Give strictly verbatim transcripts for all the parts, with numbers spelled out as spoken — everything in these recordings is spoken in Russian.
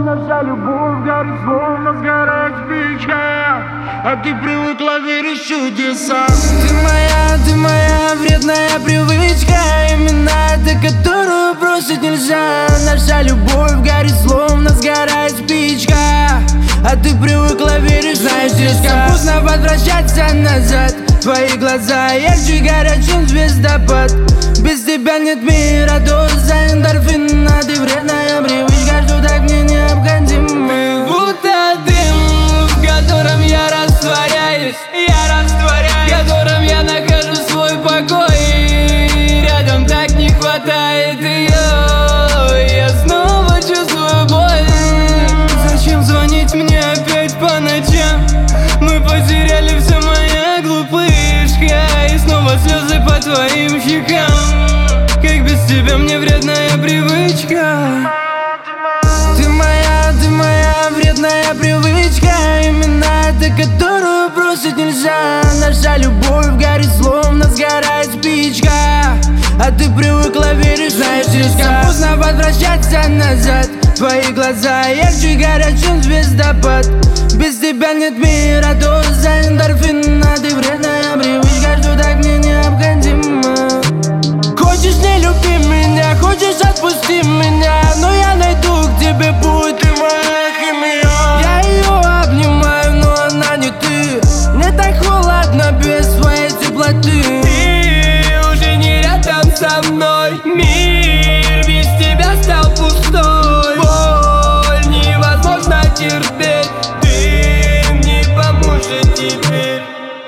Наша любовь горит, словно сгорает спичка, а ты привыкла верить в чудеса. Ты моя, ты моя вредная привычка, именно эта, которую бросить нельзя. Наша любовь горит, словно сгорает спичка, а ты привыкла верить. Знаешь, слишком поздно возвращаться назад. Твои глаза ярче горят, чем звездопад. Без тебя нет мира, доза эндорфина. Ты вредная привычка, что так мне необходимо. Ты будто дым, в котором я растворяюсь, я растворяюсь, в котором я нахожу свой покой. И рядом так не хватает ее. Я снова чувствую боль. Зачем звонить мне опять по ночам? Мы потеряли все, моя глупышка. И снова слезы по твоим щекам. Как без тебя мне вредная привычка. Ты моя, ты моя вредная привычка, именно эта, которую бросить нельзя. Наша любовь горит, словно сгорает спичка, а ты привыкла верить. Знаешь, слишком поздно возвращаться назад. Твои глаза ярче горят, чем звездопад. Без тебя нет мира, доза эндорфина. Ты вредная привычка, что так мне необходимо. Хочешь, не люби меня, хочешь, отпусти меня, но я найду к тебе путь. Ты моя химия. Я ее обнимаю, но она не ты. Мне так холодно без своей теплоты. Ты уже не рядом со мной. Мир без тебя стал пустой. Боль невозможно терпеть. Ты не поможешь теперь.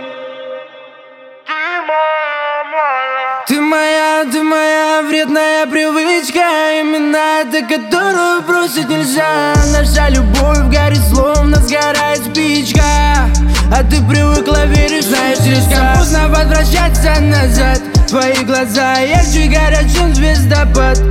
Ты моя, ты моя вредная привычка, именно эта, которую бросить нельзя. Наша любовь горит, словно сгорает спичка, а ты привыкла верить. Знаешь, слишком поздно возвращаться назад. Твои глаза ярче горят, чем звездопад.